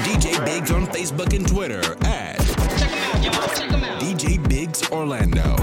DJ Biggs on Facebook and Twitter at Check him out, y'all. Check him out. DJ Biggs Orlando.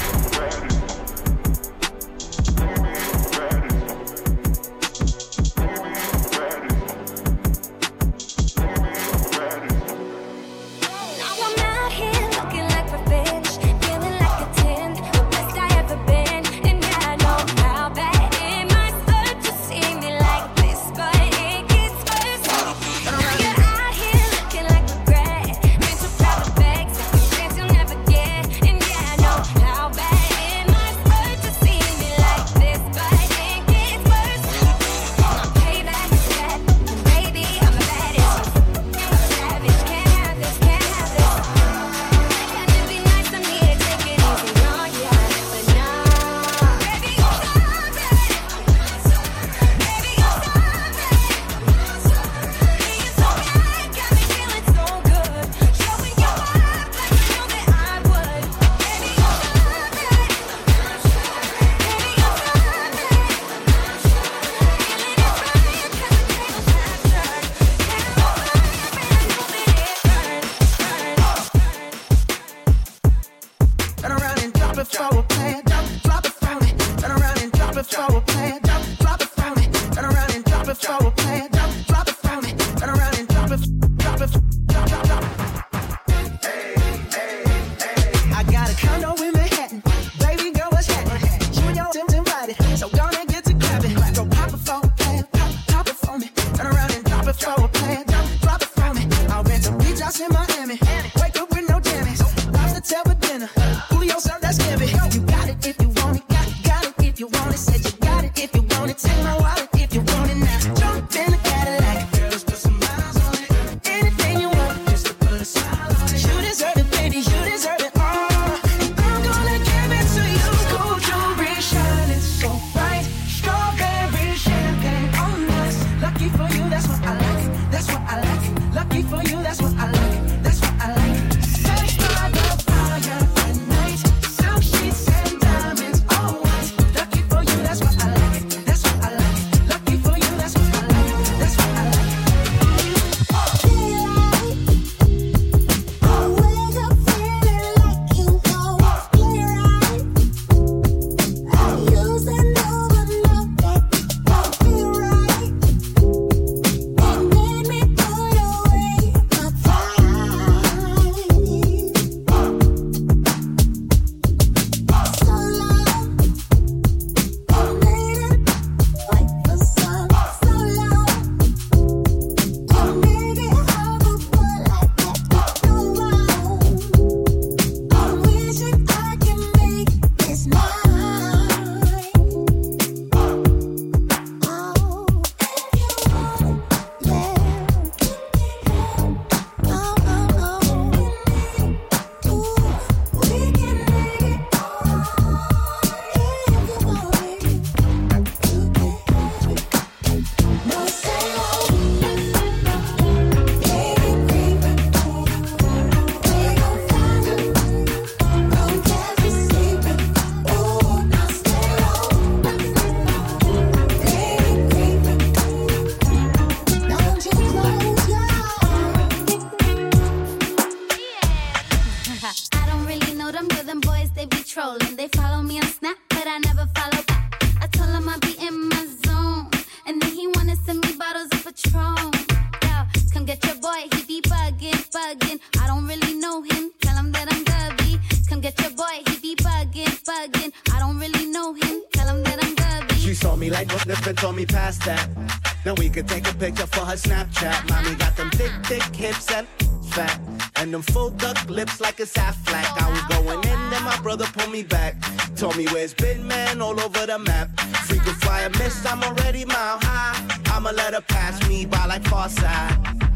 Now we could take a picture for her Snapchat. Mommy got them thick hips and fat, and them full duck lips like a Aflac. I was going in, then my brother pulled me back. Told me where's Bin Man all over the map. Frequent flyer miss, I'm already mile high. I'ma let her pass me by like far side.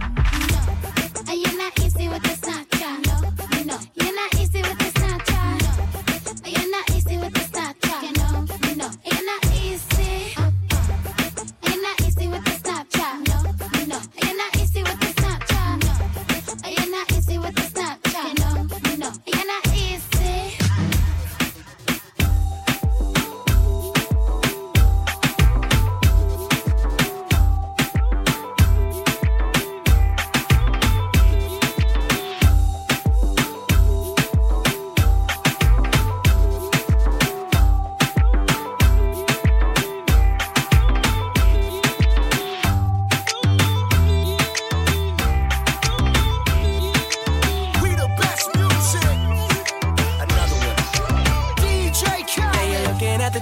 No, you're not easy with the Snapchat. No, you're not easy with the Snapchat. No, you're not easy with the Snapchat. No, you're not easy. You're not easy with the Snapchat. No, you're not easy with the Snapchat. No, you're not easy with the Snapchat. No, you're not easy.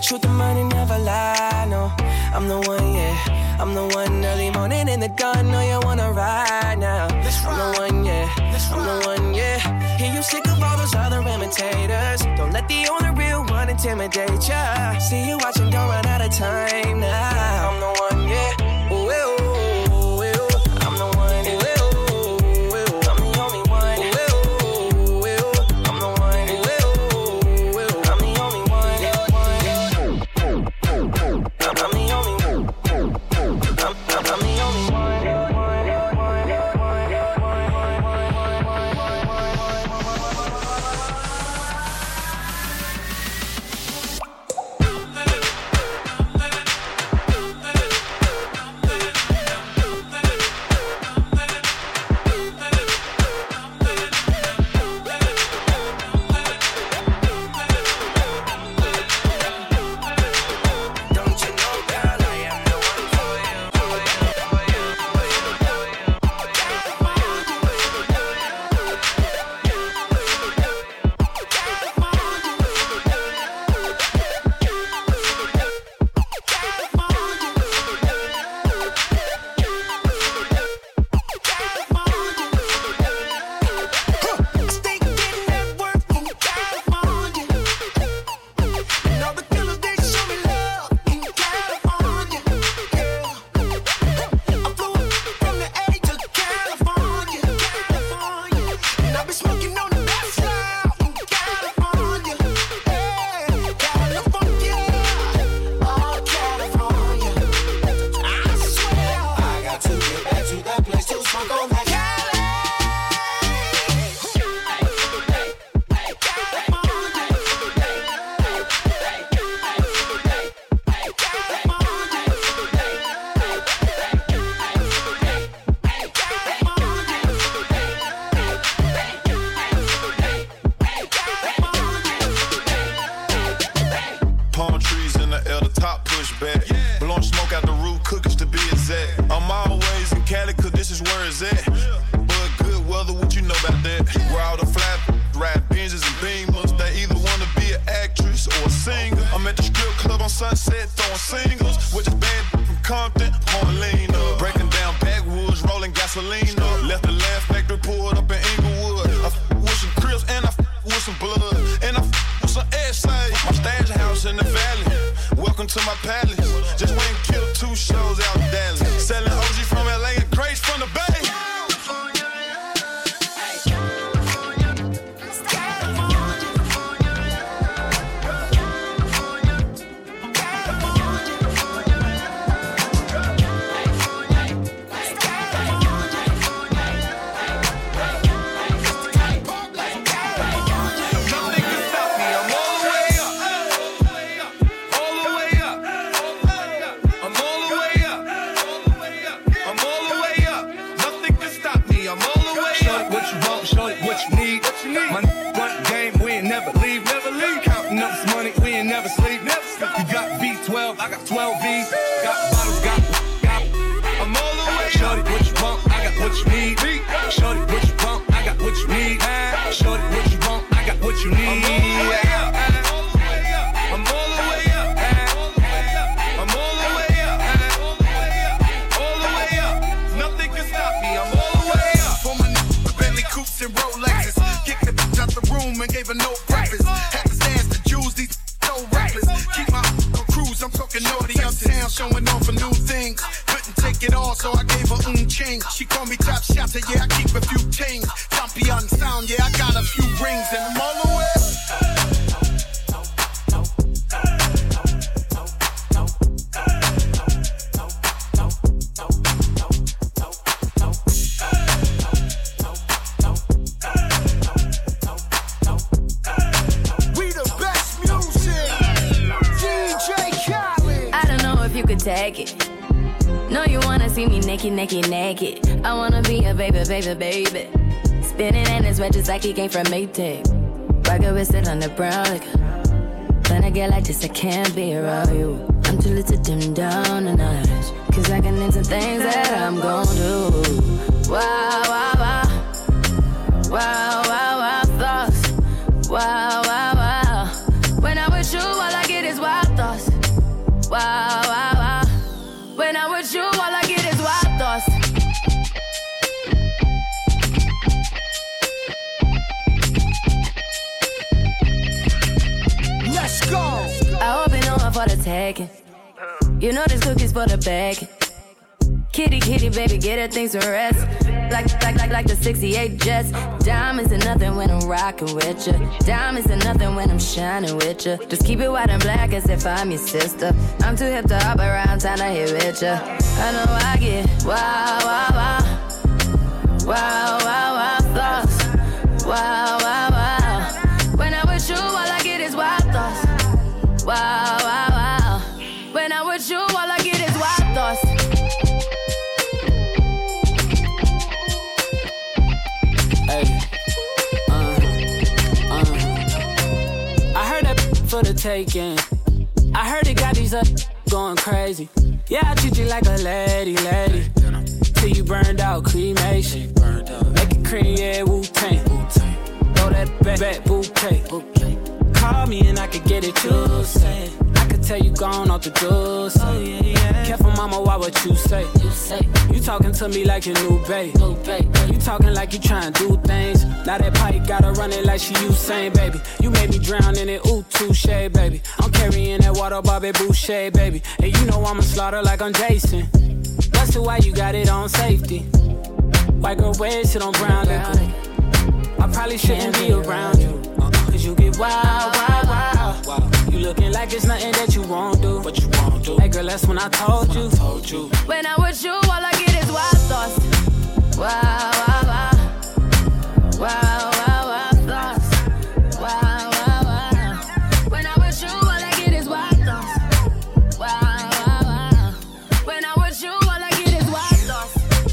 truth, the money never lie, no. I'm the one, yeah. I'm the one early morning in the gun, know you wanna ride now. I'm the one, yeah. I'm the one, yeah. Hear you sick of all those other imitators. Don't let the only real one intimidate ya. See you watching, don't run out of time now. I'm the one, yeah. Ooh, ooh, ooh, ooh. I'm the one, ooh, ooh, ooh. I'm the only one, ooh, ooh, ooh. I'm the one, ooh, ooh, ooh. I'm the only one, I'm the only one. I'm the only one. Naked. I wanna be a baby. Spinning in his red just like he came from Maytag. Rocket with it on the brown. Like, when I get like this, I can't be around you. I'm too little to dim down a notch. Cause I can into things that I'm gon' do. Wow, wow, wow. Wow, wow, wow, thoughts. Wow, wow, wow. When I'm with you, all I get is wild thoughts. for the taking. You know this cookie's for the bag. Kitty, kitty, baby, get her things to rest. Like the 68 Jets. Diamonds are nothing when I'm rocking with ya. Diamonds are nothing when I'm shining with ya. Just keep it white and black as if I'm your sister. I'm too hip to hop around, time to hit with ya. I know I get wow, wow, wow. Wow, wow, wow, thoughts. Wow, wow, wow. When I'm with you, all I get is wild thoughts. Wow, wow, wow. When I'm with you, all I get is wild thoughts. I heard that for the taking. I heard it got these up going crazy. Yeah, I treat you like a lady. Till you burned out, cremation. Make it cream, yeah, Wu-Tang. Throw that back bouquet. Call me and I could get it, you say. I could tell you gone off the door. Careful, mama, why what you say? You talking to me like your new babe. You talking like you trying to do things. Now that pipe gotta run it like she Usain, baby. You made me drown in it, ooh, touche, baby. I'm carrying that water, Bobby Boucher, baby. And you know I'ma slaughter like I'm Jason. That's why you got it on safety. White girl wear shit on brown liquor. I probably shouldn't be around you. Cause you get wild, wild, wild. You looking like it's nothing that you won't do. What you won't do. Hey girl, that's when I told you. When I'm with you, all I get is wild thoughts. Wow, wow, wow. Wow, wow, wow, thoughts. Wow, wow, wow. When I'm with you, all I get is wild thoughts. Wow, wow, wow. When I'm with you, all I get is wild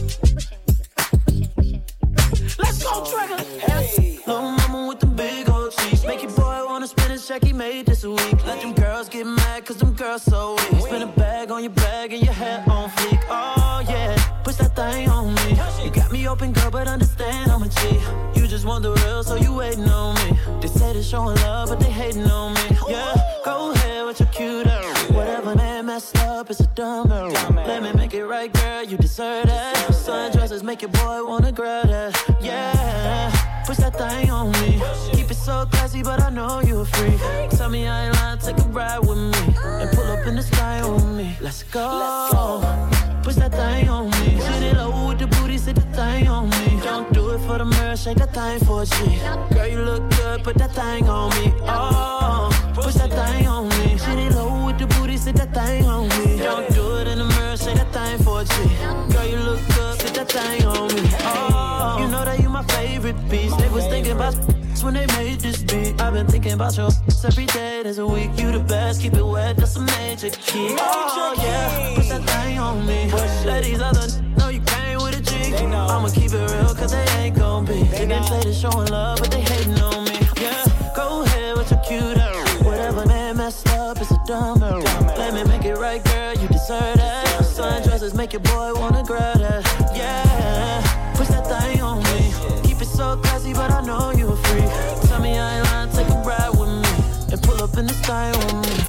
thoughts. Let's go, Trigger. Hey. Little mama with the big old cheeks. Make your boy wanna spin a check he made this a week. Let them girls get mad cause them girls so weak. Spin a bag on your bag and your hair on fleek. Oh yeah, push that thing on me. You got me open girl but understand I'm a G. You just want the real so you waiting on me. They say they're showing love but they hating on me. Yeah, go ahead with your cute ass. Whatever man messed up it's a dumb error. Let me make it right girl, you deserve that. Sundresses make your boy wanna grab that. Yeah, push that thing on me. Keep it so classy but I know you're free. Tell me I ain't lying, take a ride with me. And pull up in the sky on me. Let's go. Push that thing on me. Sit it low with the booty, sit the thing on me. Don't do it for the mirror, shake that thing for a G. Girl, you look good, put that thing on me. Oh, push that thing on me. Sit it low with the booty, sit that thing on me. Don't do it in the mirror, shake that thing for a G. Girl, you look good, sit that thing on me. Oh, you know that you my favorite piece. They was thinking about when they made this beat. I've been thinking about your every day, there's a week. You the best, keep it wet, that's a major key. Oh yeah, push that thing on me. Let these other know you came with a G. I'ma keep it real cause they ain't gon' be. They can play this showing love but they hating on me. Yeah, go ahead with your cute ass. Whatever man messed up it's a dumb error. Let me make it right girl, you deserve that. Sundresses make your boy wanna grab that. Yeah, push that thing on me. Keep it so classy but I know you're free. Tell me I ain't lying, take a ride with me. And pull up in the sky on me.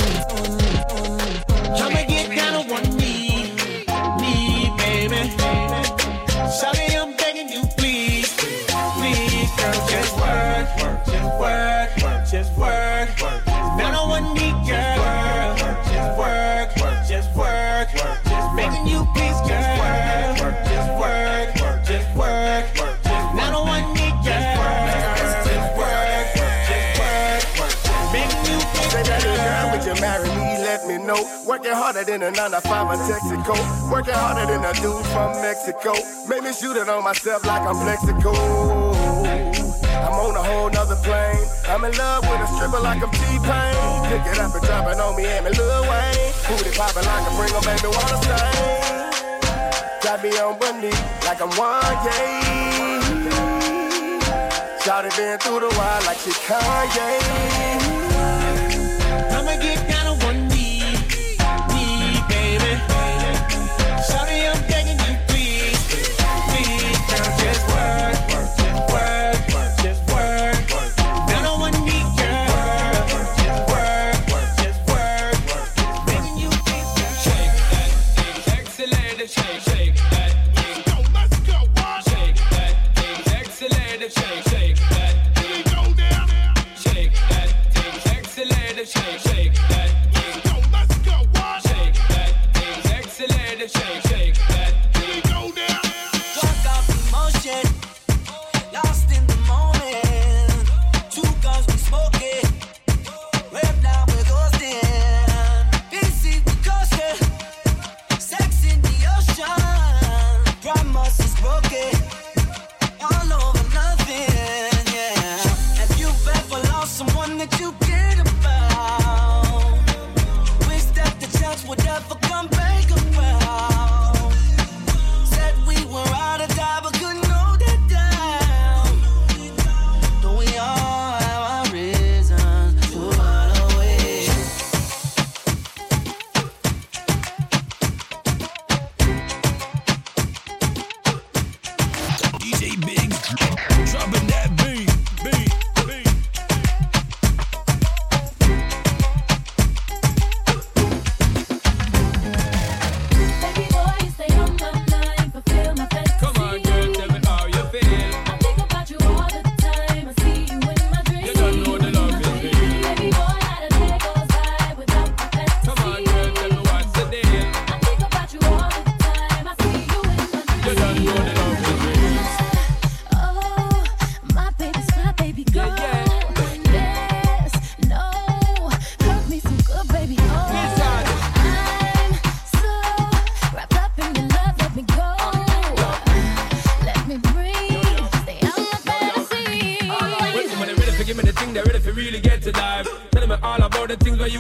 I'ma get down on one knee, baby. Sorry, I'm begging you, please, girl, just work. Down on one knee, girl, just work. Begging you, please, girl, just work. Down on one knee, girl, just work. Begging you, please, girl. Would you marry me? Let me know. Working harder than a 9 to 5 in Texaco. Working harder than a dude from Mexico. Made me shoot it on myself like I'm Plexico. I'm on a whole nother plane. I'm in love with a stripper like I'm T-Pain. Pick it up and drop it on me and me Lil Wayne. Booty poppin' like a bring 'em, baby, wanna stain. Got me on one knee like I'm 1K. Shawty been through the wire like she Kanye. I'ma get down on one knee, baby. Sorry, I'm begging you, please, girl, just work. Down on one knee, girl, just work. Begging you, please, shake that thing, sexy lady, shake that thing. Let's go, shake that thing, sexy lady, shake that thing. Shake that thing,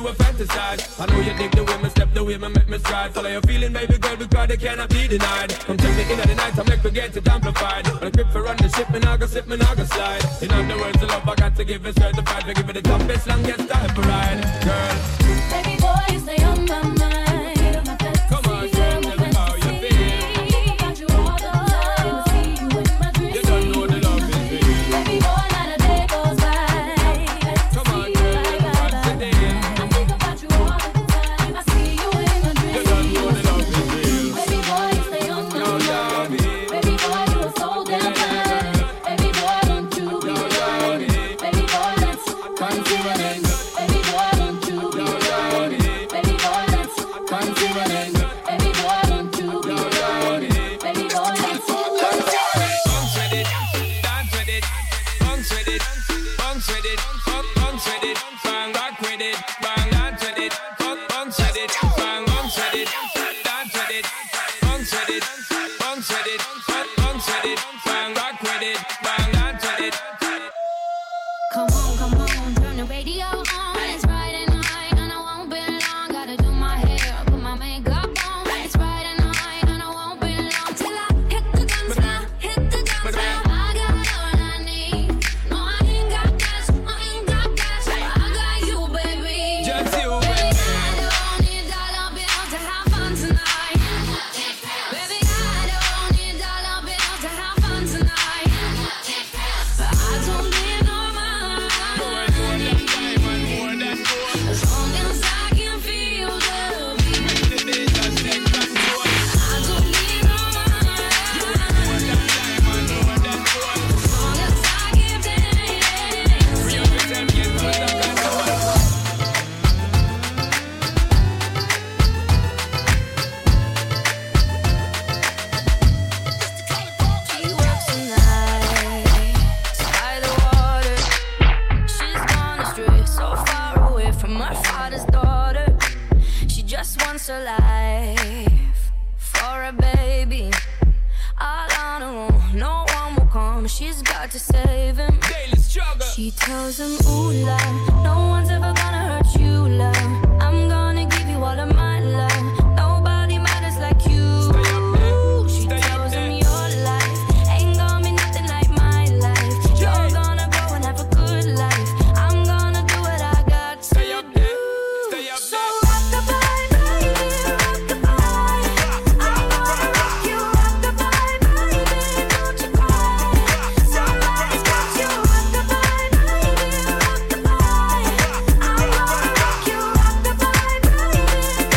you a fantasize. I know you dig the way me step, the way me make me stride. Follow your feeling, baby girl, because they cannot be denied. Come take me in at the night, I'm like to get it amplified. When I grip for run the ship, me nah go slip, me nah go slide. In other words, the love I got to give it certified. To give it the toughest, longest time for ride, girl. Baby boy, you stay on my mind. Come on, girl, tell me how you feel. I think about you all the time. I see you in my dreams. You don't know the love is real. Baby boy, not a day goes by. Come on, girl, what's the deal? I think about you all the time. I see you in my dreams. You don't know the love is real. Baby boy, you stay on my No, mind. love it. Baby boy, you are so damn fine. Baby boy, don't you be No, shy. love it. Baby boy, let's consider it. Baby boy, don't you be No, shy. love it. Baby boy, let's consider it. Baby boy, don't you be No, shy. love it. Baby boy, let's Bounce with it, dance with it, bounce with it, bounce with it, bounce with it, bang rock with it, bang dance with it, bounce with it, bang bounce with it, dance with it, bounce with it, bounce with it, bounce with it, bang rock with it, bang dance with it. come on, turn the radio on. It's Friday night and I won't be long. Gotta do my hair, put my makeup on. It's Friday night and I won't be long till I hit the dance floor, hit the dance floor. I got all I need. No, I ain't got cash, I got you, baby. Just you, Baby, baby. I don't need dollar bills to have fun tonight. Baby, I don't need dollar bills to have fun tonight. I don't need no money. As long as I can feel the beat. I don't need no money. As long as I can She works the night by the water. She's gone astray, so far away from her father's daughter. She just wants a life for a baby. All on her own, no one will come. She's got to save him. Daily struggle. She tells him, ooh, love, no one's ever gonna hurt you, love. I'm gonna give you all of my love. Nobody matters like you. She tells him, your life ain't gonna be nothing like my life. You're gonna go and have a good life. I'm gonna do what I got to Stay up do. there, stay up So there. rock-a-bye, baby, rock-a-bye. I'm gonna rock you, rock-a-bye, baby, don't you cry. Somebody's got you, rock-a-bye, baby, rock-a-bye. I'm gonna rock you, rock-a-bye, baby,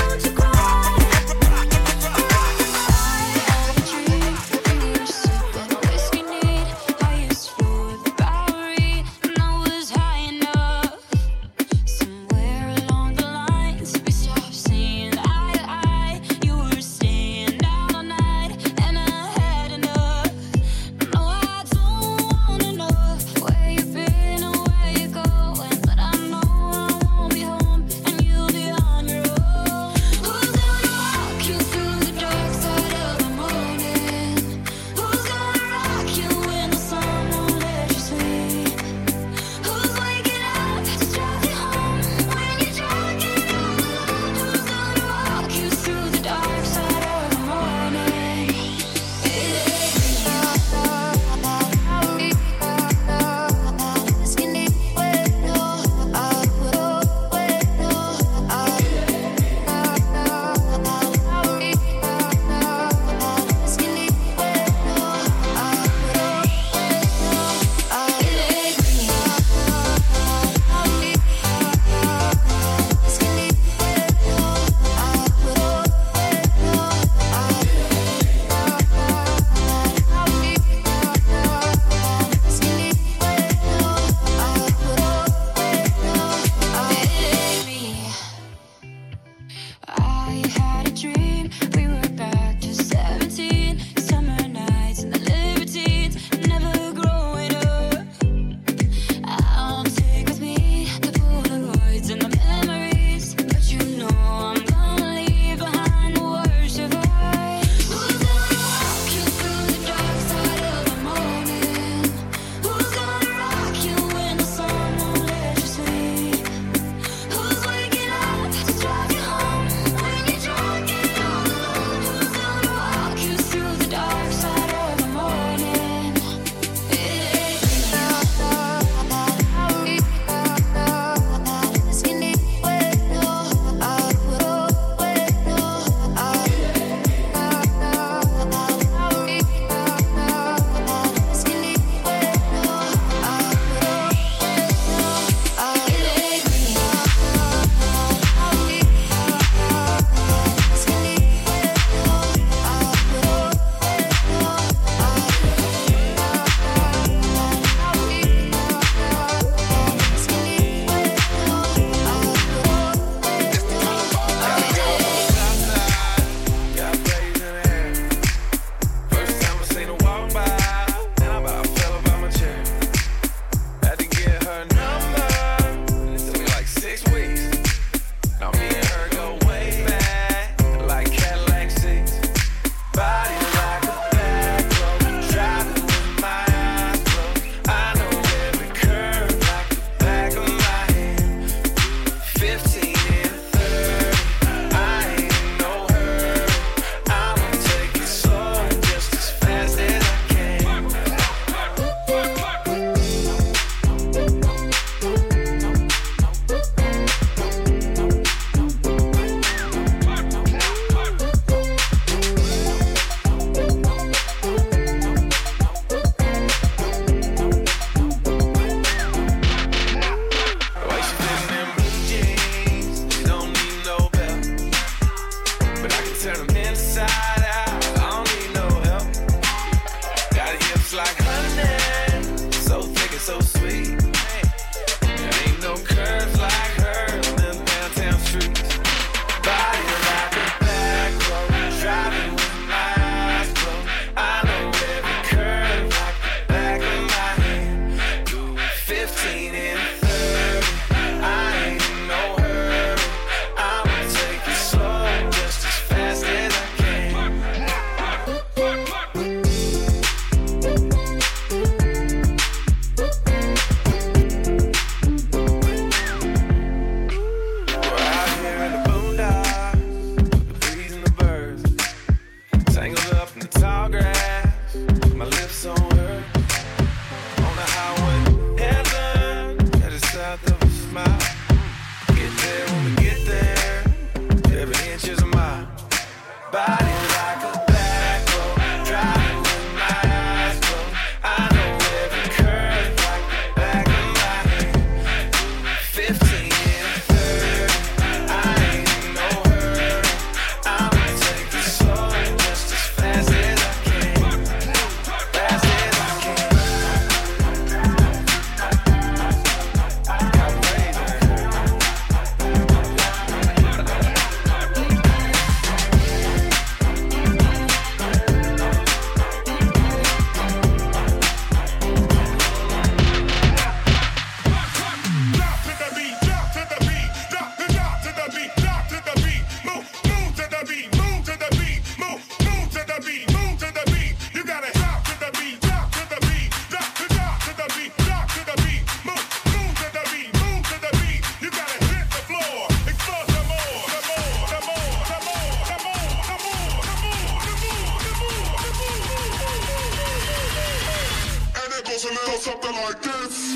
something like this.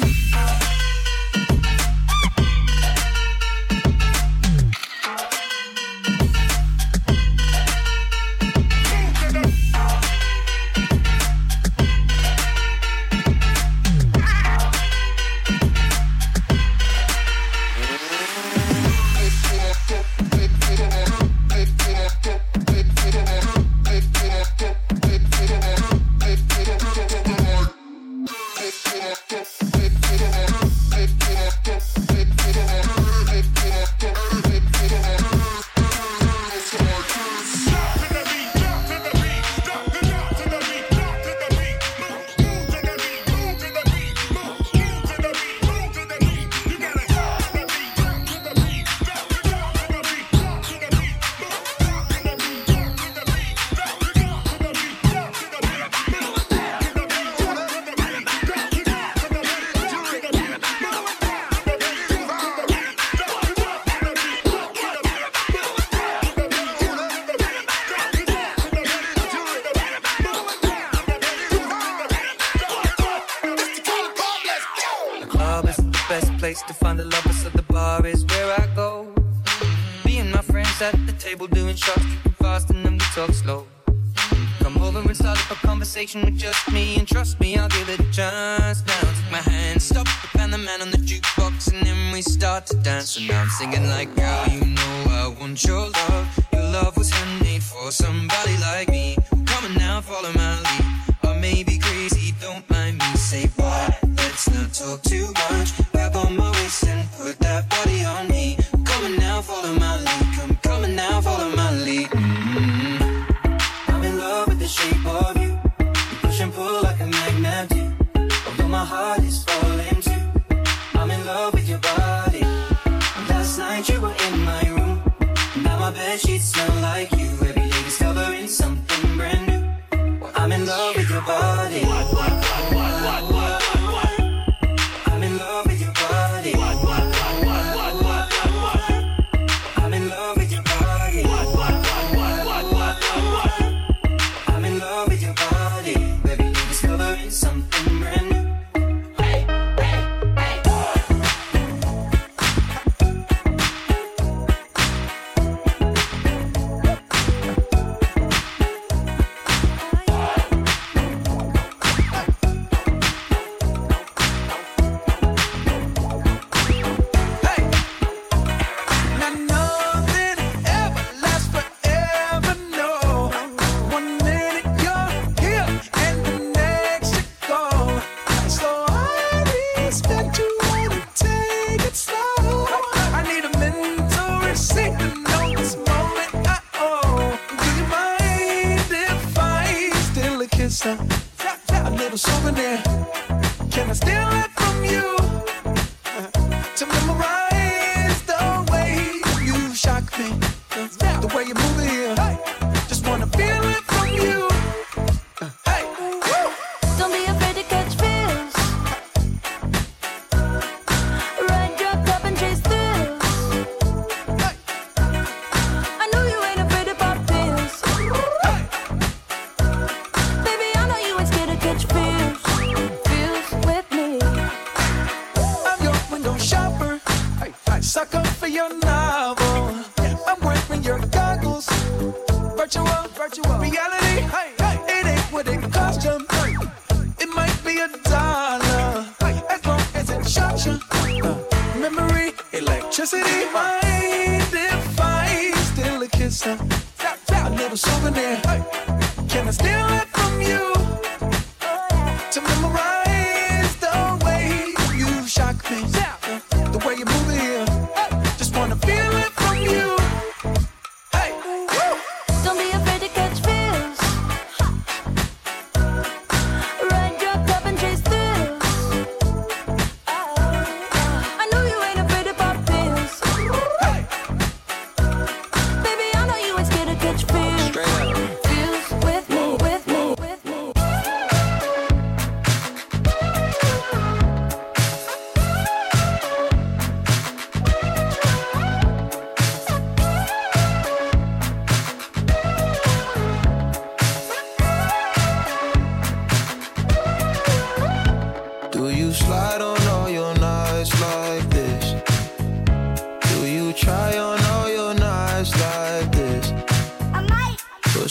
To find the lovers, so the bar is where I go. Me and my friends at the table doing shots, tripping fast and then we talk slow. Come over and start up a conversation with just me, and trust me, I'll give it a chance. Now take my hand, stop the band, the man on the jukebox, and then we start to dance. And now I'm singing like, girl, you know I want your love. Your love was handmade for somebody like me. Come on now, follow my lead. I may be crazy, don't mind me. Say what? Let's not talk too much. Grab on my waist and put that body on me. Come on now, follow my lead. Come on now, follow my lead. I'm in love with the shape of you. You push and pull like a magnet do. Although my heart is falling too. I'm in love with your body. Last night you were in my room. Now my bedsheets smell like you. Every day discovering something brand new. I'm in love with your body. I'm in love with your body. I'm in love with your body. I'm in love with your body. Every day discovering something brand new. A little souvenir. Can I steal it from you? To memorize the way you shock me, the way you move it here. Just wanna feel it from you. Hey, don't be afraid to catch feels. Ride your cup and chase thrills. I know you ain't afraid to pop pills. Baby, I know you ain't scared to catch feels. Feels with me. I'm your window shopper. Sucker for your novel. I'm wearing your goggles. Virtual reality. It ain't what it cost you. It might be $1 as long as it shocks you. Memory, electricity, mind if I steal a kiss? A little souvenir. Can I steal it from you? To memorize the way you shock me, the way you move it here. Just wanna feel it from you. Hey, don't be afraid to catch feels. Ride your cup and chase thrills. I know you ain't afraid to pop pills. Baby, I know you ain't scared to catch feels. Feels with me, with me, with me.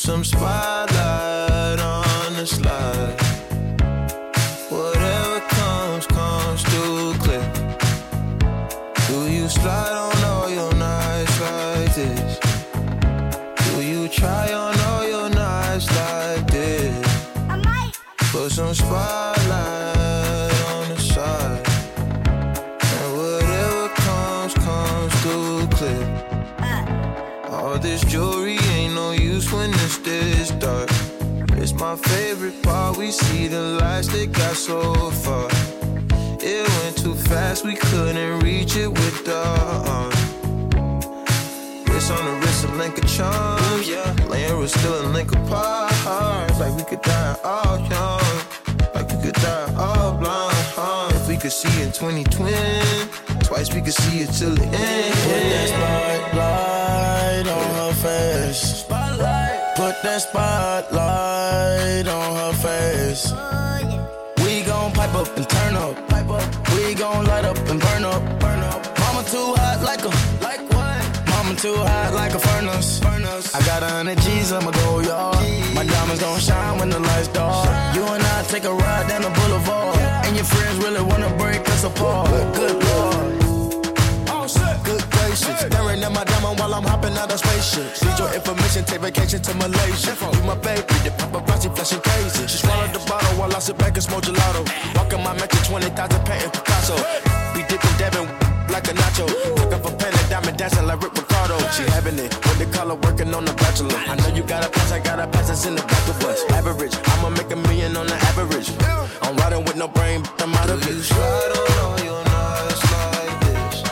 some spotlight on the slide. Whatever comes through clear. Do you slide on all your nights like this? Do you try on all your nights like this? I might put some spotlight on the side. And whatever comes through clear. All this jewelry ain't no use when it's this dark. It's my favorite part, we see the lights that got so far. It went too fast, we couldn't reach it with the arm. Wrist on the wrist, a link of charms, yeah. Laying was still a link apart. Like we could die all young, like we could die all blind. If we could see in 2020, twice we could see it till the end. Put that spotlight on her face. Spotlight. Put that spotlight on her face. We gon' pipe up and turn up. We gon' light up and burn up. Mama too hot like what? Mama too hot like a furnace. I got 100 G's, I'ma go yard. My diamonds gon' shine when the lights dark. You and I take a ride down the boulevard. And your friends really wanna break us apart. Good Lord. Good gracious, staring at my diamond while I'm hopping out of spaceship. Need your information, take vacation to Malaysia. You my baby, the paparazzi flashing crazy. She swallowed the bottle while I sit back and smoke gelato. Walking my match at 20,000 painting Picasso. Be dipping Devin like a nacho. Took up a pen and diamond dancing like Rick Ricardo. She having it with the color working on the bachelor. I know you got a pass, I got a pass that's in the back of us. Average, I'ma make $1 million on the average. I'm riding with no brain, but I'm out of it. Slide on all your nights like this.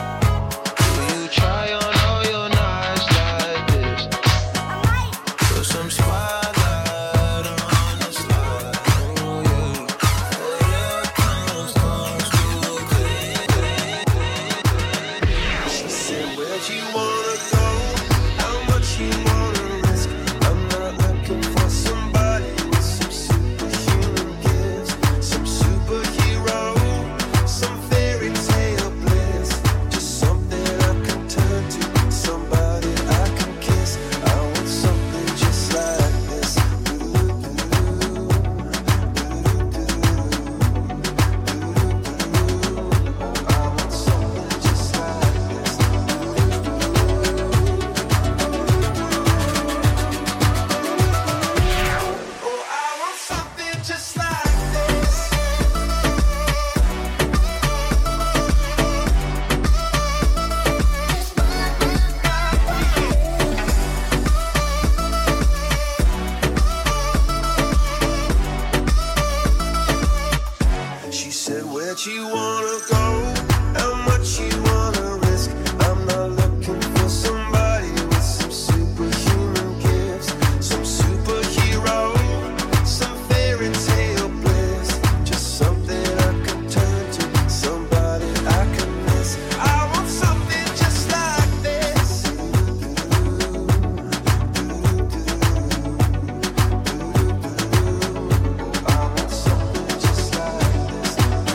Try on all your nights like this. Put some spotlight on the slide. Oh yeah. Whatever comes through clear. She said, where'd you wanna go? How much you wanna risk? I'm not looking for somebody with some superhuman gifts, some superhero, some fairy tale bliss. Just something I can turn to, somebody I can kiss. I want something just like this. I want something just like this. Oh, I want something just like this. She said, where'd you wanna go? How much you wanna risk? I'm not looking for somebody with some superhuman gifts, some superhero, some fairy tale bliss. Just something I can turn to, somebody I can miss. I want something just like this. I want something just like this.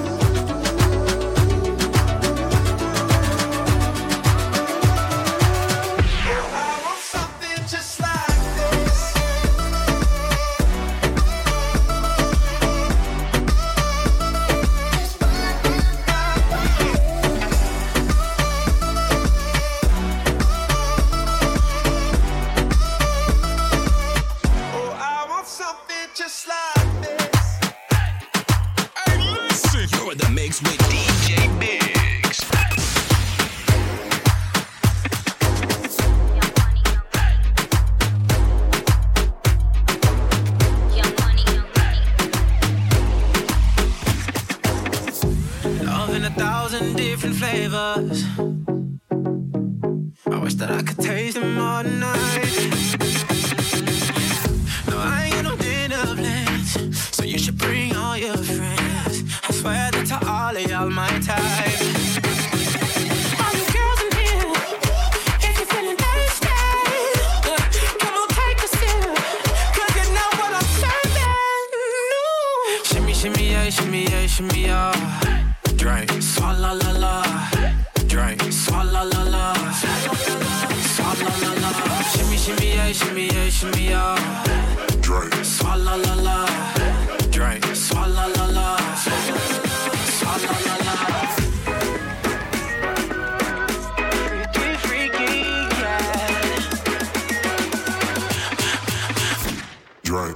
flavors. I wish that I could taste them all night. No, I ain't got no dinner plans, so you should bring all your friends. I swear that to all of y'all my type. All you girls in here, if you're feeling thirsty, come on, take a sip, 'cause you know what I'm serving. No. Shimmy, shimmy, yeah, shimmy, yeah, shimmy, yeah. Drink, swalla la la. Drink, shimmy yeah, shimmy yeah, shimmy yeah. Drake. Swalla la la. Drake. Swalla la la. Swalla la la. Freaky, freaky, yeah. Drake.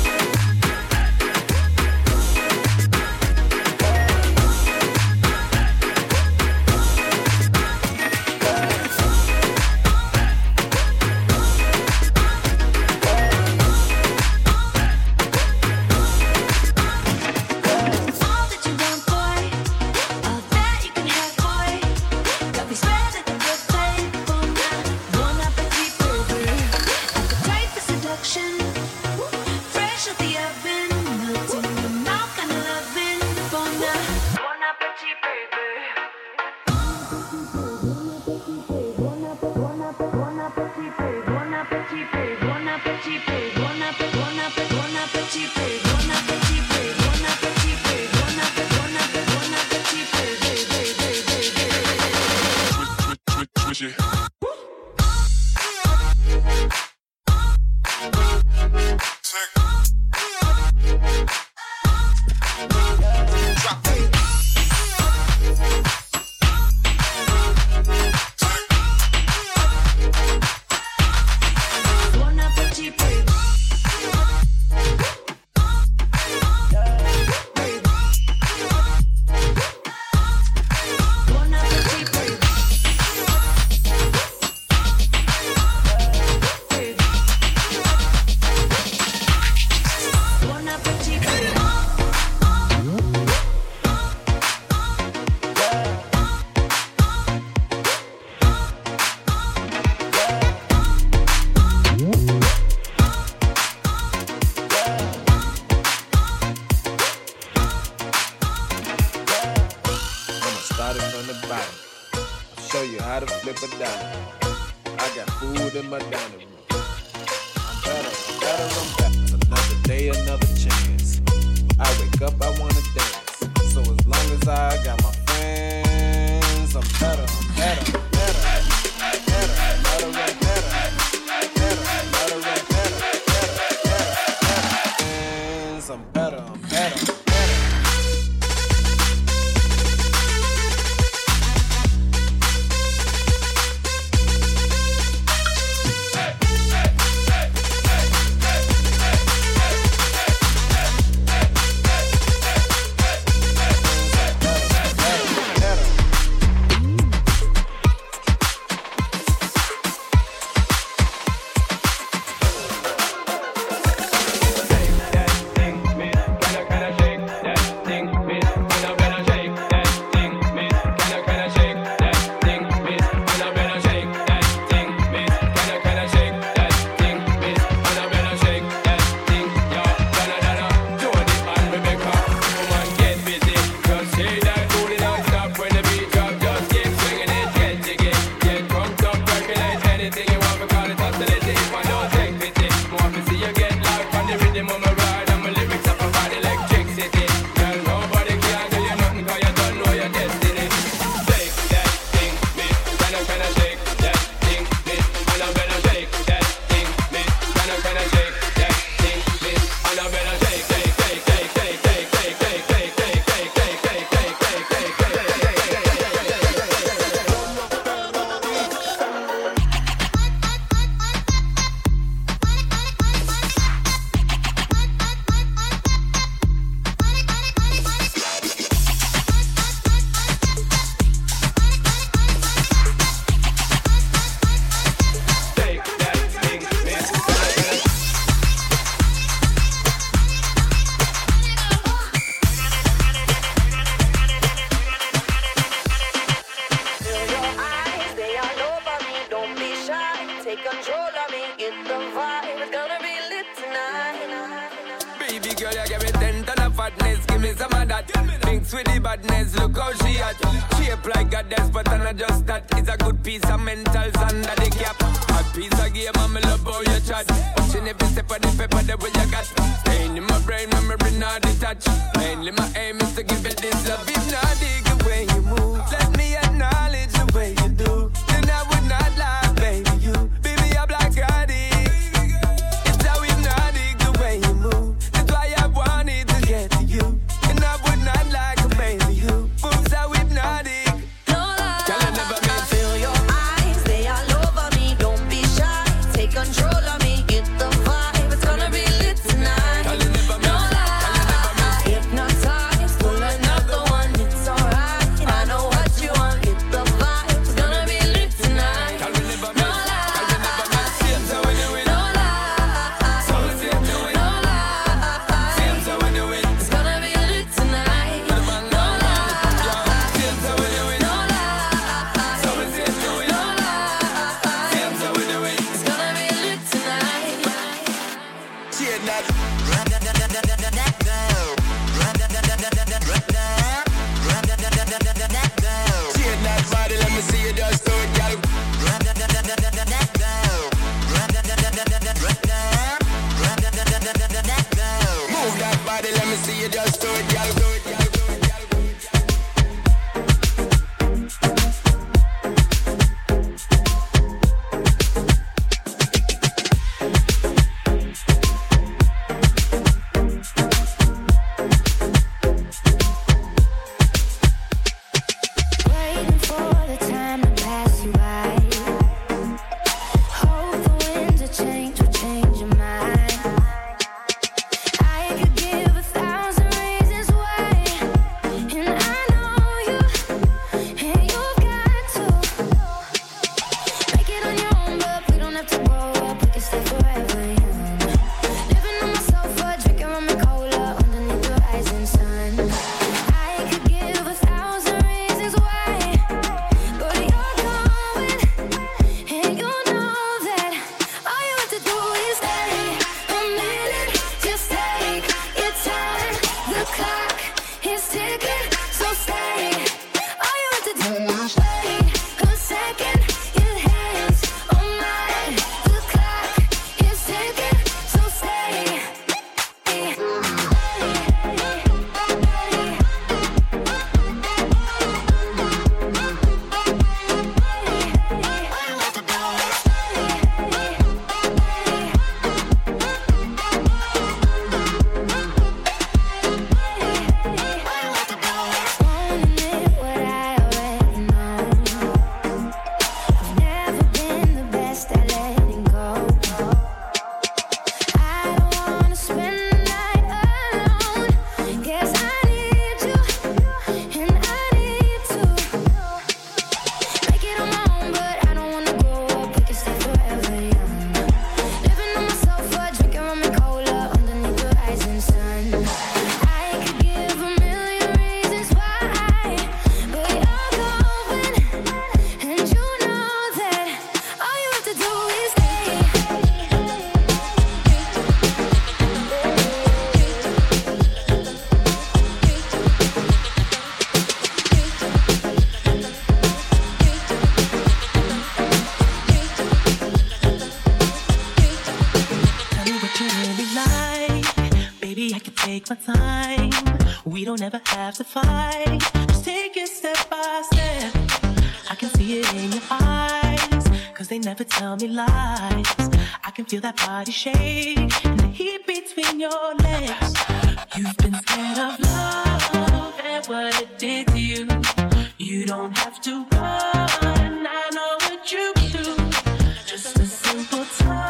With the badness, look how she at. Shape like a death, but I'm not just that. It's a good piece of mentals under the cap. A piece of game, I'm love how you chat. Watching every step of the paper, the way you got. Staying in my brain, memory not detached. Mainly my aim is to give it this love. If not, dig the way you move. Let me acknowledge the way you do. Then I would not lie, baby. You be me up like Cardi. control of me. Get the vibe, it's gonna be lit tonight. No lie, hypnotize, pull another one. It's alright, I know what you want. Get the vibe, it's gonna be lit tonight. No lie, no lie, no lie, it's gonna be lit tonight. No take my time. We don't ever have to fight. Just take it step by step. I can see it in your eyes, 'cause they never tell me lies. I can feel that body shake and the heat between your legs. You've been scared of love and what it did to you. You don't have to run, I know what you do. Just a simple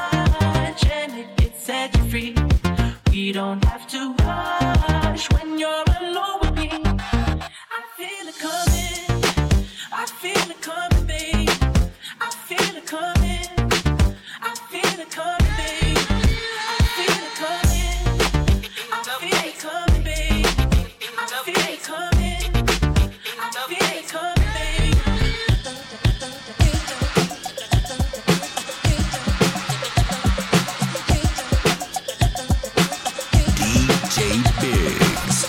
touch and it can set you free. We don't have to rush when you're alone with me. I feel it coming, I feel it coming, babe. I feel it coming, I feel it coming, babe. I feel it coming, I feel it coming, babe. I feel it coming, I feel it coming, babe. DJ Biggs.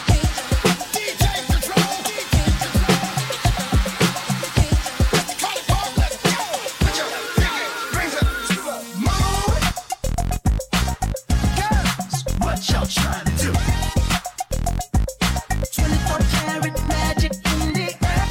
What y'all trying to do? 24 karat magic in the air.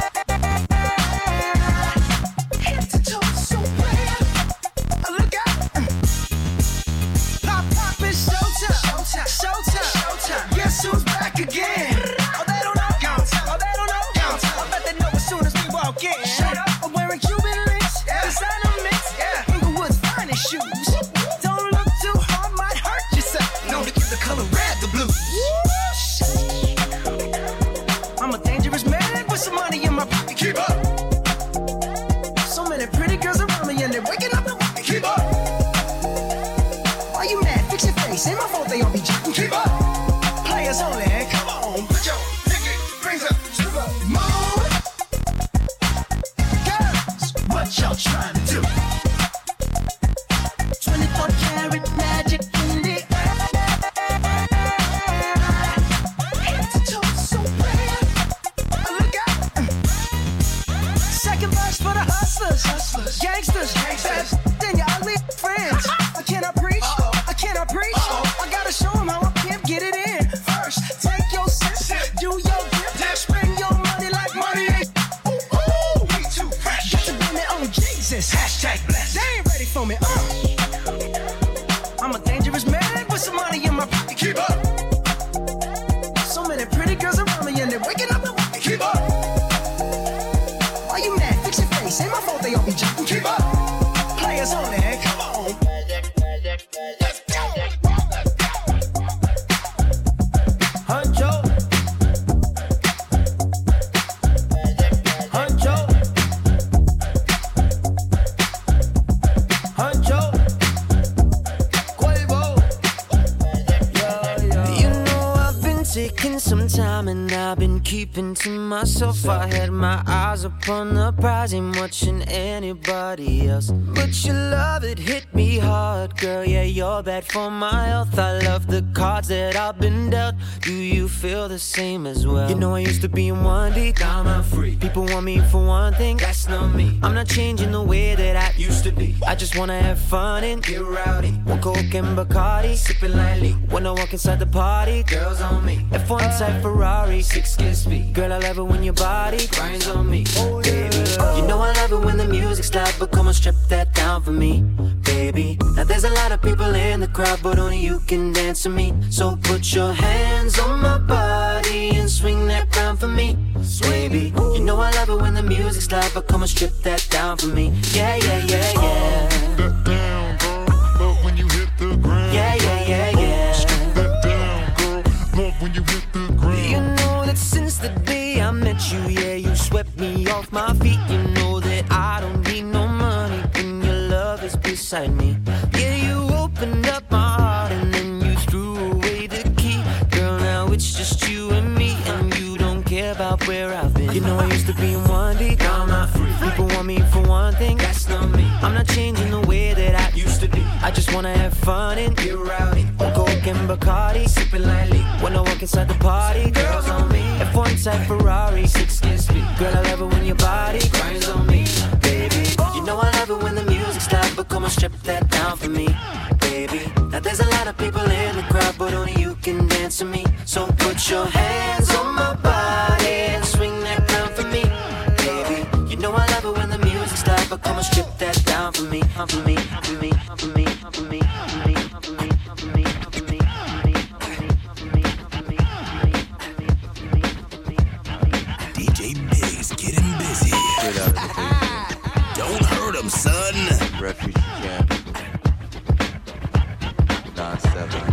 Head to toe, so rare. Look out! Pop, pop, it's showtime. Showtime, showtime, showtime. Guess who's back again? Oh, they don't know. Oh, they don't know. I bet they know as soon as we walk in. Shut up. I'm wearing Cuban links. Designer mix. Inglewood's finest shoes. face. Ain't my fault they all be jacking. Keep up. Players only. Come on, put your pinky rings up to the moon. Girls, what y'all trying to do? 24 karat magic in the air. Head to toe, so bad. Look out. Second verse for the hustlers, gangsters, then your ugly friends. I cannot preach, I cannot preach. I gotta show them how I can get it in. First, take your sip, do your dip, spend your money like money ain't. Ooh, we too fresh. Got to blame it on Jesus. Hashtag blessed. They ain't ready for me. I'm a dangerous man with some money in my pocket. Keep up. So many pretty girls around me and they're waking up and walking. Keep up. Why you mad? Fix your face. Ain't my fault they all be jumping. Keep up. Players only. Come on. Let's go. Huncho. Huncho. Huncho. Quavo. You know I've been taking some time and I've been keeping to myself. I had my eyes upon the prize, ain't watching anybody else. But your love, it hit me hard, girl. Yeah, you're bad for my health. I love the cards that I've been dealt. Do you feel the same as well? You know I used to be in one deep, now I'm free. People want me for one thing, that's not me. I'm not changing the way that I used to be. I just wanna have fun and get rowdy. One Coke and Bacardi, sipping lightly. When I walk inside the party, girls on me. F1 type Ferrari, 6-gear speed. Girl, I love it when your body grinds on me, baby. You know I love it when the music's loud, but come on, strip that down for me, baby. Now there's a lot of people in the crowd, but only you can dance to me. So put your hands on my body and swing that crown for me, baby. You know I love it when the music's loud, but come on, strip that down for me. Yeah, yeah, yeah, yeah. That down, girl. Love when you hit the ground. Yeah, yeah, yeah, yeah. Strip that down, girl. Love when you hit the ground. You know that since the day I met you, yeah, you swept me off my feet. You know that I don't need no money when your love is beside me. Yeah, you opened up my heart and then you threw away the key. Girl, now it's just you and me, and you don't care about where I've been. You know I used to be in one deep, now I'm not free. People want me for one thing, that's not me. I'm not changing the way that I used to be. I just wanna have fun and get rowdy. One Coke and Bacardi, sipping lightly. When I walk inside the party, girls on me. F1 type Ferrari, 6-gear speed. Girl, I love it when your body grinds on me, baby. You know I love it when the music's loud, but come on, strip that down for me, baby. Now there's a lot of people in the crowd, but only you can dance to me. So put your hands on my body and swing that crown for me, baby. You know I love it when the music's loud, but come on, strip that down for me, for me, for me, for me, for me, for me, for me, for me, for me, for me. DJ Biggs getting busy. Get out of the table. Don't hurt him, son. Refugee camp. 9-7.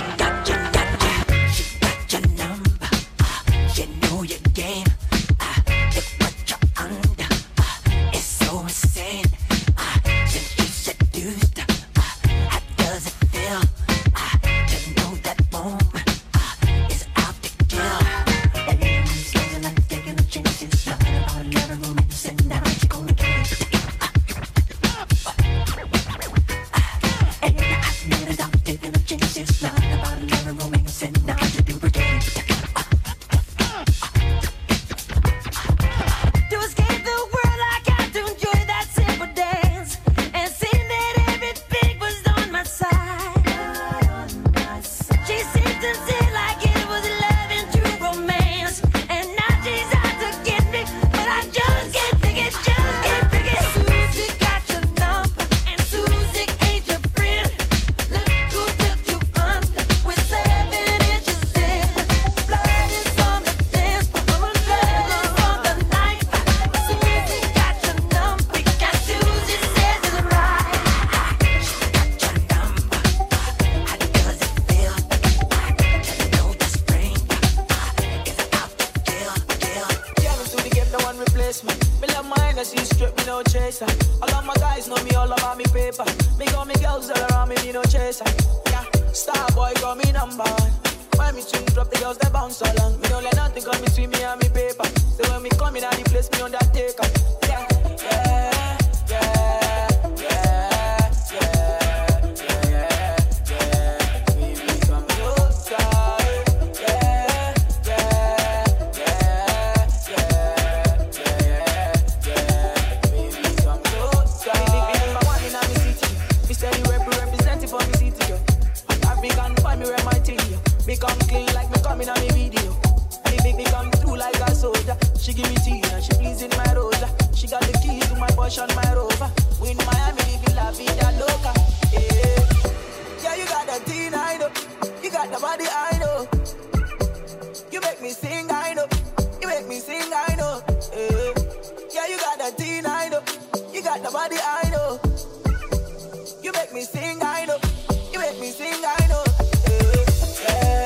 chaser. All of my guys know me all about me paper. Me got me girls all around me, me no chaser. Yeah, Star boy call me number one. When me tune drop, the girls they bounce along. Me don't let nothing come between me and me paper. So when me come in and the place me undertaker. Yeah, yeah, yeah, yeah, yeah, yeah, yeah. Baby, come closer. Yeah, yeah, yeah, yeah, yeah. Baby, come closer. Me number one in my city. Me steady representing for me city. African find me where my thing. Me come clean like me coming on me video. Me make me come through like a soldier. She give me tea and she pleasing my rosa. She got the keys to my Porsche and my Rover. We in Miami, living la vida loca. Yeah, yeah, you got that teen, I know. You got the body, I know. You make me sing, I know. You make me sing, I know. Yeah, you got that teen, I know. You got the body, I know. You make me sing, I know. You make me sing, I know. Yeah.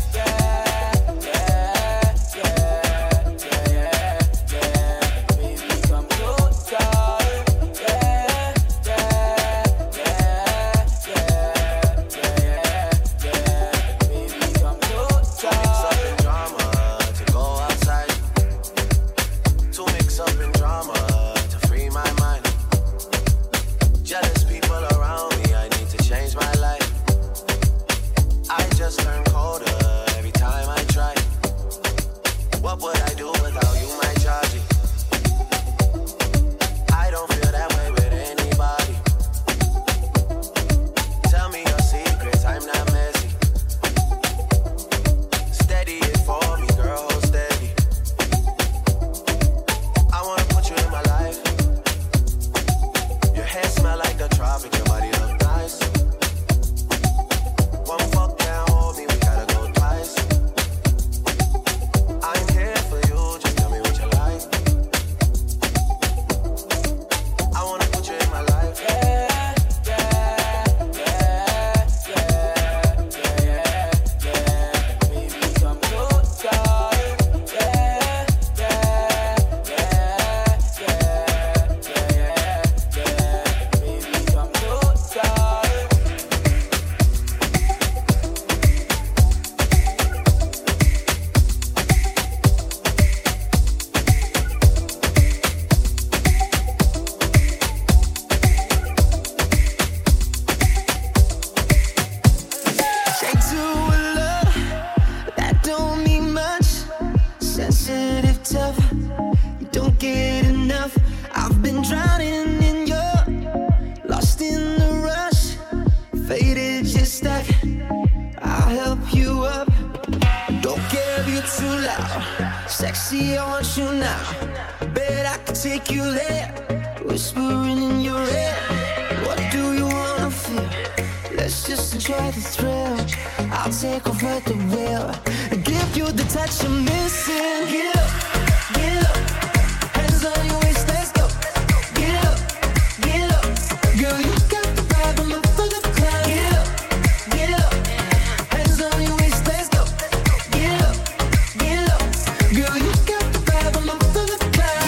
Sexy, I want you now. Bet I can take you there. Whispering in your ear. What do you wanna feel? Let's just enjoy the thrill. I'll take over the wheel and give you the touch I'm missing. Get up, get up. Hands on your waist, let's go. Get up, get up. Girl, you got the vibe, I'm up for the climb. Get up, get up. Hands on your waist, let's go. Get up, get up. Girl, you got the vibe, I'm up for the climb.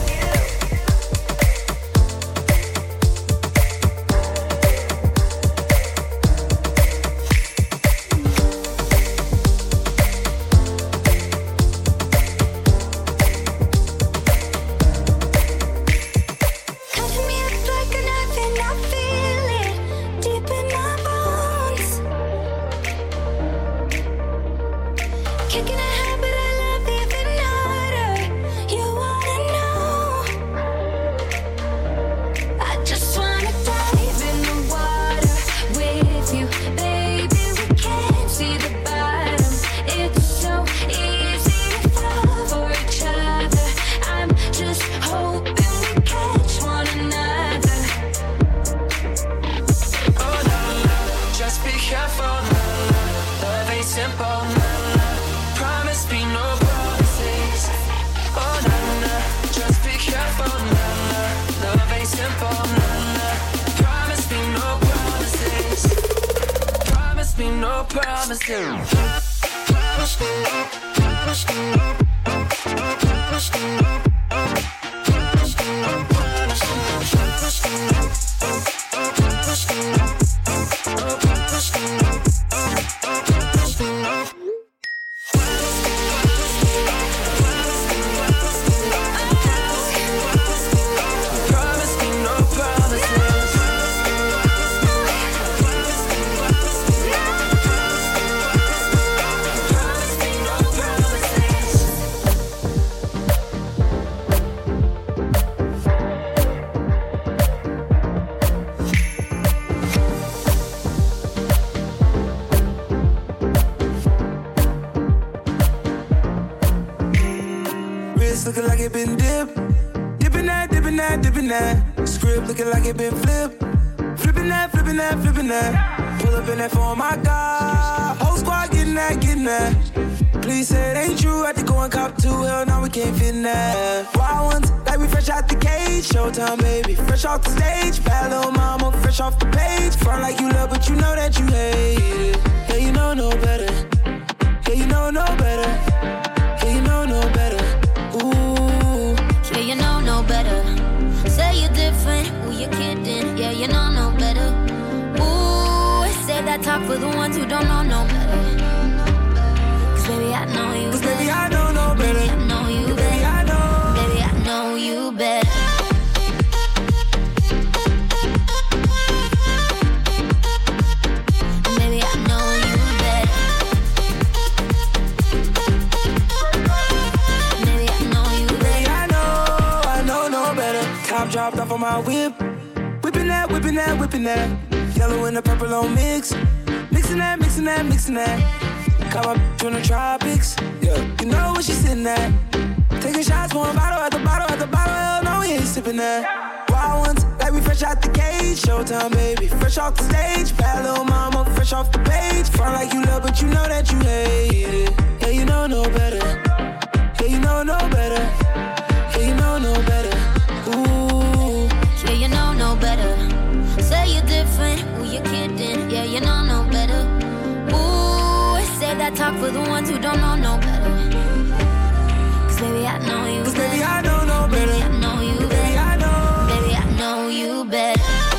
Cutting me up like a knife and I feel it deep in my bones. Kicking a habit I love even harder. You wanna know? I just wanna dive in the water with you, baby. We can't see the bottom. It's so easy to fall for each other. I'm just hoping we catch one another. Oh no, just be careful. Love ain't simple. Promise me no promises. Oh no, just be careful. Love ain't simple. Promise me no promises. Promise me no promises. Promise me no. Promise me no. Promise me no. Promise me no. Promise me no. Promise me no. Promise me no. Promise me no. it been dipped. Dipping that, dipping that, dipping that. Script looking like it been flipped. Flipping that, flipping that, flipping that. Pull up in that phone, my God. Whole squad getting that, getting that. Please say it ain't true. Had to go and cop 2. Hell no, we can't fit in that. Wild ones, like we fresh out the cage. Showtime, baby, fresh off the stage. Bad little mama, fresh off the page. Front like you love, but you know that you hate it. Yeah, you know no better. Yeah, you know no better. Yeah, you know no better. Ooh. Yeah, you know no better. Say you're different, who you kidding? Yeah, you know no better. Ooh, save that talk for the ones who don't know no better. Cause baby, I know you better. Baby, I don't know better. Baby, I know you better. Baby, I know. Baby, I know you better. Baby, I know you better. Baby, I know you better. Baby, I know no better. Top dropped off on my whip. Whipping that, whipping that, whipping that. Yellow and the purple on mix. Mixing that, mixing that, mixing that. Caught my bitch in the tropics. Yeah, you know where she sitting at. Taking shots, one bottle at the bottle at the bottle. Hell no, we ain't sipping that. Wild ones, like we fresh out the cage. Showtime, baby, fresh off the stage. Bad little mama, fresh off the page. Front like you love, but you know that you hate it. Yeah, you know no better. Yeah, you know no better. Yeah, you know no better. Ooh. Yeah, you know no better. Say you're different, who you kidding? Yeah, you know no better. Ooh, save that talk for the ones who don't know no better. Cause baby, I know you better. Baby, I don't know better. Baby, I know you better. Baby, I know. Baby, I know you better.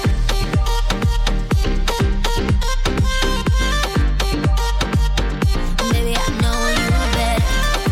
Baby, I know you better.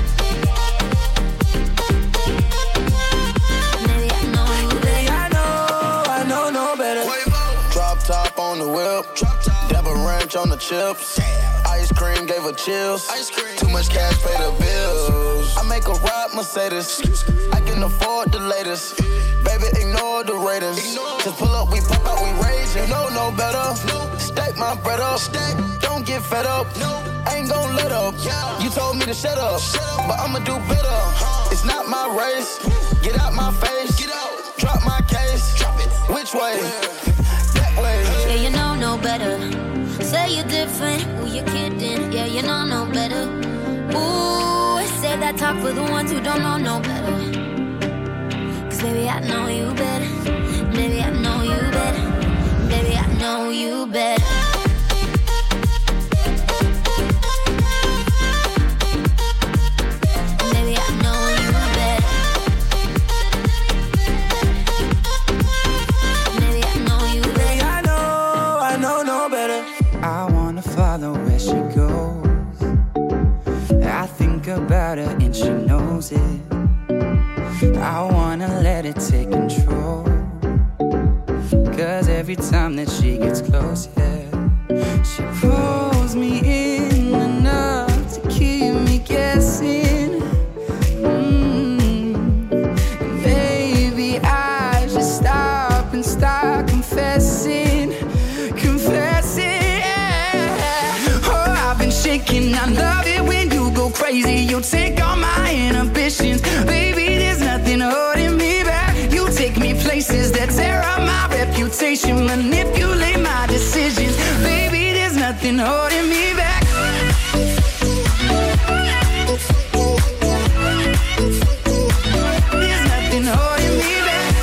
Baby, I know you better. Baby, I know no better. Drop top on the whip. Devil ranch on the chips. Ice cream gave her chills. Too much cash, pay the bills. I make a ride Mercedes. I can afford the latest. Baby, ignore the ratings. Just pull up, we pop out, we rage. You know no better. Stack my bread up. Don't get fed up. I ain't gon' let up. You told me to shut up, but I'ma do better. It's not my race. Get out my face. Drop my case. Which way? That way. Yeah, you know no better. Say you're different, who you kidding? Yeah, you know no better. Ooh, say that talk for the ones who don't know no better. Cause baby, I know you better. Baby, I know you better. Baby, I know you better. Baby, I know you better. Baby, I know you better. Baby, I know no better. I wanna follow where she goes. I think about her and she knows it. I wanna let it take control. Cause every time that she gets close, yeah, she pulls me in enough to keep me guessing. Maybe I should stop and start confessing. Shaking, I love it when you go crazy. You take all my inhibitions. Baby, there's nothing holding me back. You take me places that tear up my reputation. Manipulate my decisions. Baby, there's nothing holding me back. There's nothing holding me back.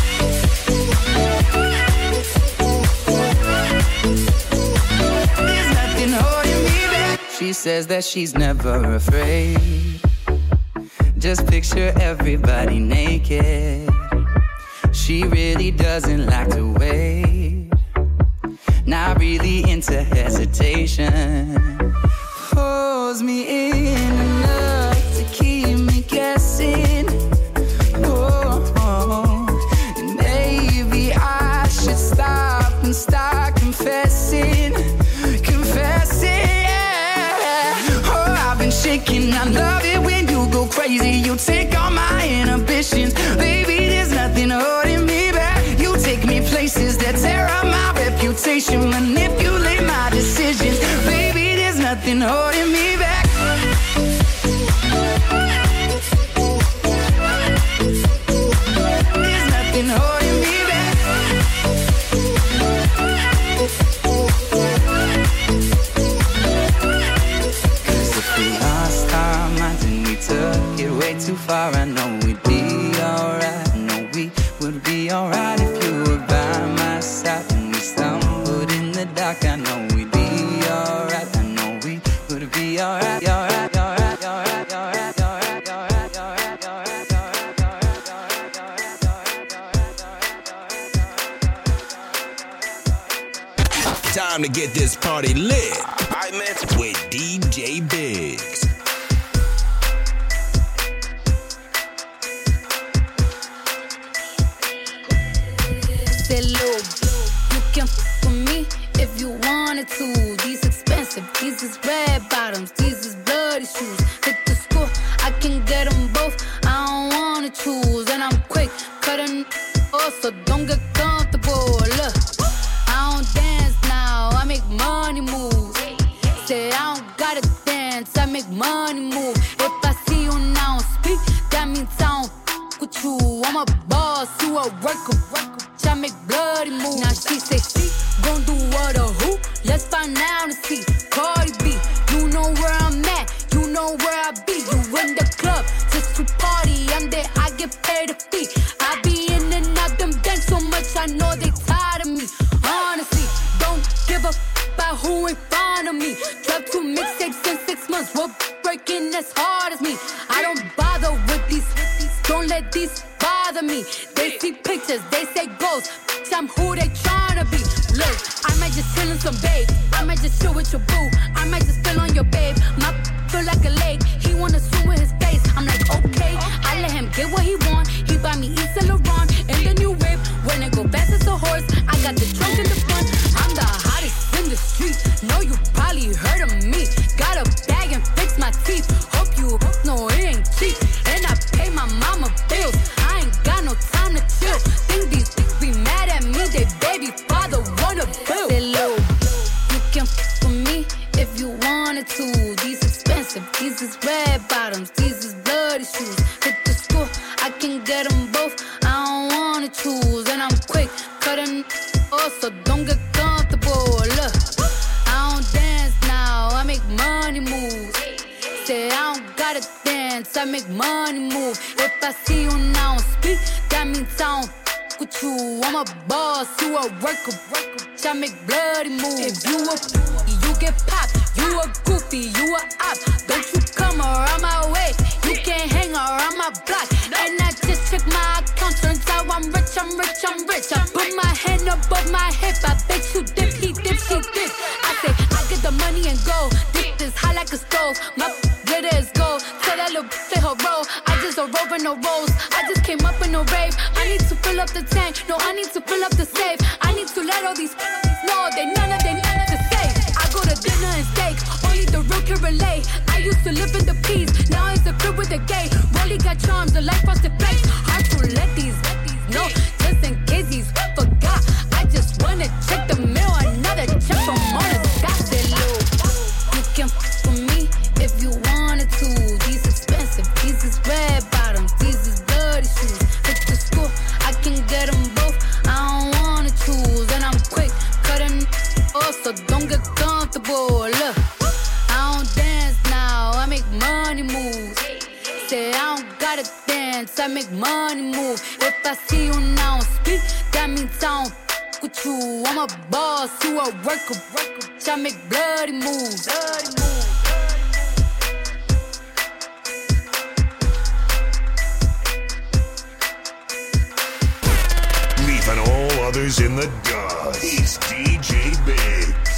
There's nothing holding me back. She says that she's never afraid. Just picture everybody naked. She really doesn't like to wait. Not really into hesitation. Pulls me in enough to keep me guessing. And maybe I should stop and start confessing. Shaking, I love it when you go crazy. You take all my inhibitions. Baby, there's nothing holding me back. You take me places that tear up my reputation. Manipulate my decisions. Baby, there's nothing holding me back. be alright, be alright, be alright, be alright, be alright, be alright, be alright, be alright, be alright, be alright, be alright. Time to get this party lit. With DJ Biggs. Say, look, you can f with me if you wanted to. These expensive, these is red bottoms, these is bloody shoes. Hit the school, I can get them both. I don't wanna choose, and I'm quick cutting off, so don't get comfortable. Look, I don't dance now, I make money move. Say I don't gotta dance, I make money move. If I see you now speak, that means I don't f with you. I'm a boss, you a worker. I make bloody moves. Now she say she gon' do what or who? Let's find out and see. Cardi B, you know where I'm at, you know where I be. You in the club just to party, I'm there, I get paid a fee. I be in and out them banks so much, I know they tired of me. Honestly, don't give a f about who in front of me. Drop 2 mixtapes in 6 months, we're breaking as hard as me. I don't bother with these, don't let these bother me. They see pictures, they say goals. I'm who they tryna be. Look, I might just chill in some babe. I might just chill with your boo. I might just spill on your babe. My feel like a lake. He wanna swim with his face. I'm like, okay. I let him get what he want. He buy me East Saint Laurent and the new whip. When it go fast as a horse, I got the trunk in the front. I'm the hottest in the street. Know you probably heard of me. Got a bag and fix my teeth. Hope you know it ain't cheap. And I pay my mama bills. I ain't got no time to chill. Think these be mad at me, they baby father wanna build. Say, look, you can f with me if you wanted to. These expensive, these is red bottoms, these is bloody shoes. Hit the school, I can get them both. I don't wanna choose, and I'm quick cutting off, so don't get comfortable. Look, I don't dance now, I make money move. Say I don't gotta dance, I make money move. If I see you now speak, that means I don't with you. I'm a boss, you a worker. I make bloody moves. If you a you get popped. You a goofy, you a op. Don't you come around my way. You can't hang around my block. And I just check my account. Turns out I'm rich, I'm rich, I'm rich. I put my hand above my hip. I bet you dip, he dip, she dip. I say I get the money and go. Dip is hot like a stove. My glitter is gold. Tell that little play her role. I just a rover, no rolls. I just came up in a rave. I need to fill up the tank. No, I need to fill up the safe. I need to let all these know they none of the safe. I go to dinner and steak. Only the real can relate. I used to live in the peace. Now it's a crib with a gay. Rolly got charms, the life frosted flakes. Hard to let these know. Just in case he's forgot. I just wanna check the mail. Another check from Mona Scott. Say, look, you can f with me if you wanted to. These expensive, these is red bottoms, these is bloody shoes. Hit the school, I can get them both. I don't wanna choose, and I'm quick cutting off, so don't get comfortable. Look, I don't dance now, I make money moves. Say I don't gotta dance, I make money move. If I see you now speak, that means I don't with you. I'm a boss, you a worker. I make bloody moves. Leaving all others in the dust. It's DJ Biggs.